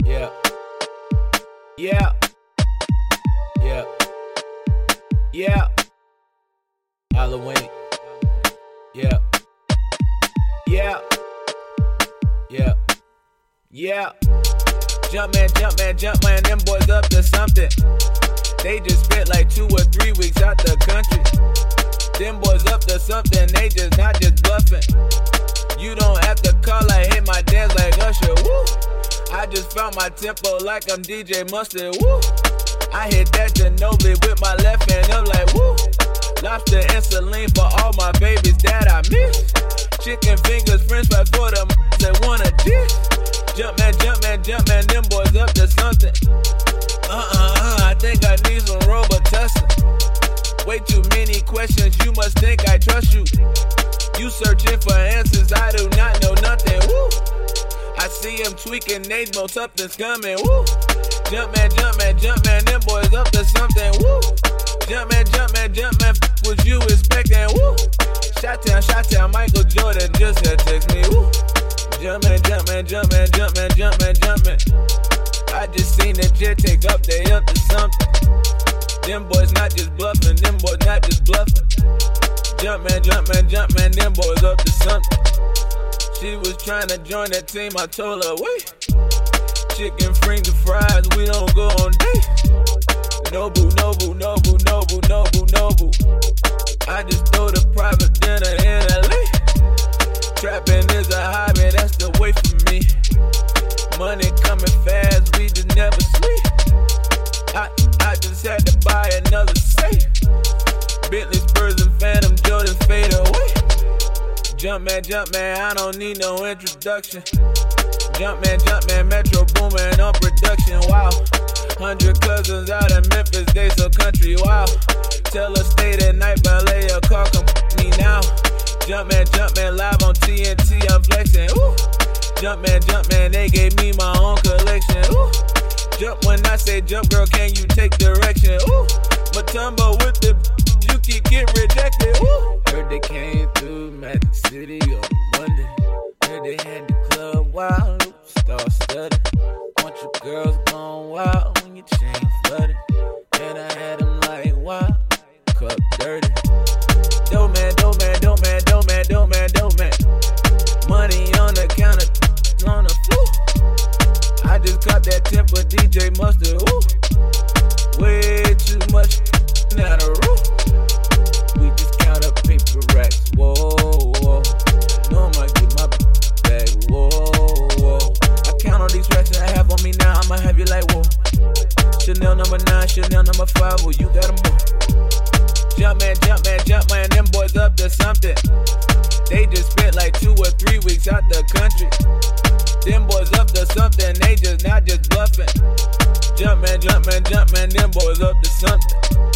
Yeah. Yeah. Yeah. Yeah. Halloween. Yeah. Yeah. Yeah. Yeah. Jumpman, them boys up to something. They just spent like 2 or 3 weeks out the country. Them boys up to something, they just not just bluffing. You don't have to call like hit my dance like Usher, woo. I just found my tempo like I'm DJ Mustard, woo. I hit that Ginobili with my left hand up like woo. Lobster and saline for all my babies that I miss. Chicken fingers, french fries for them that wanna dish. Jumpman, them boys up to something. I think I need some Robitussin. Way too many questions, you must think I trust you. You searching for answers, I do not know nothing, woo. I see him tweaking, they know something's coming, woo. Jumpman, them boys up to something, woo. Jumpman, what you expecting, woo. Shot town, Michael Jordan just had text me, woo. Jumpman. I just seen the jet take up, they up to something. Them boys not just bluffing, Jumpman, them boys up to something. She was trying to join that team, I told her, wait. Chicken, finger fries, we don't go on dates. Nobu. I just throw the private dinner in LA. Trapping is a hobby, that's the way for me. Money coming fast, we just never sleep. I just had to buy another safe. Bentley, Spurs, and Phantom Jordans fade away. Jumpman, I don't need no introduction. Jumpman, Metro Boomin on production, wow. 100 cousins out in Memphis, they so country, wow. Tell her stay that night, ballet a car, come me now. Jumpman, live on TNT, I'm flexing, ooh. Jumpman, they gave me my own collection, ooh. Jump when I say jump, girl, can you take direction, ooh. Matumbo with the, you keep get rejected, ooh. Heard they came through Magic City on Monday. Heard they had the club wild, star studded. Want your girls gone wild when your chain flooded. And I had them like wild, cup dirty. Dope man. Money on the counter, on the floor. I just caught that temper DJ Mustard, ooh. Way too much, not a roof. We just count up paper racks, whoa. Know I might get my bag, whoa. I count all these racks that I have on me now, I'ma have you like, whoa. Chanel number 9, Chanel number 5, well, you got them both. Jumpman, them boys up to something. They just spent like 2 or 3 weeks out the country. Them boys up to something, they just not just bluffing. Jumpman, them boys up to something.